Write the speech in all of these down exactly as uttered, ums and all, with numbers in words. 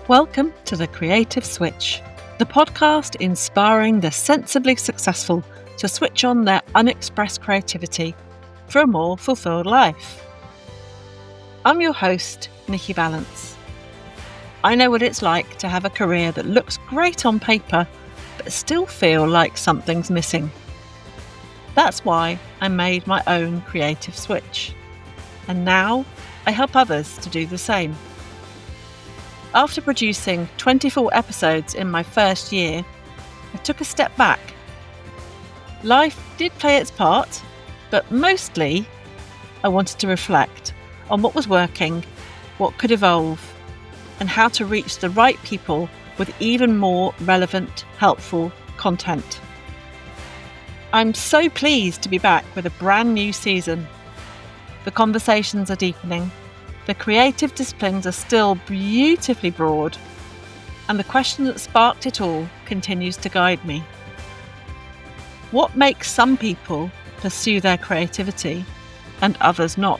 Welcome to The Creative Switch, the podcast inspiring the sensibly successful to switch on their unexpressed creativity for a more fulfilled life. I'm your host, Nikki Valance. I know what it's like to have a career that looks great on paper, but still feel like something's missing. That's why I made my own creative switch. And now I help others to do the same. After producing twenty-four episodes in my first year, I took a step back. Life did play its part, but mostly I wanted to reflect on what was working, what could evolve, and how to reach the right people with even more relevant, helpful content. I'm so pleased to be back with a brand new season. The conversations are deepening. The creative disciplines are still beautifully broad, and the question that sparked it all continues to guide me. What makes some people pursue their creativity and others not?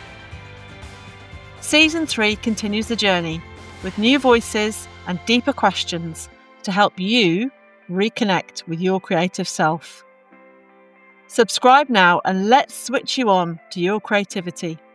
Season three continues the journey with new voices and deeper questions to help you reconnect with your creative self. Subscribe now and let's switch you on to your creativity.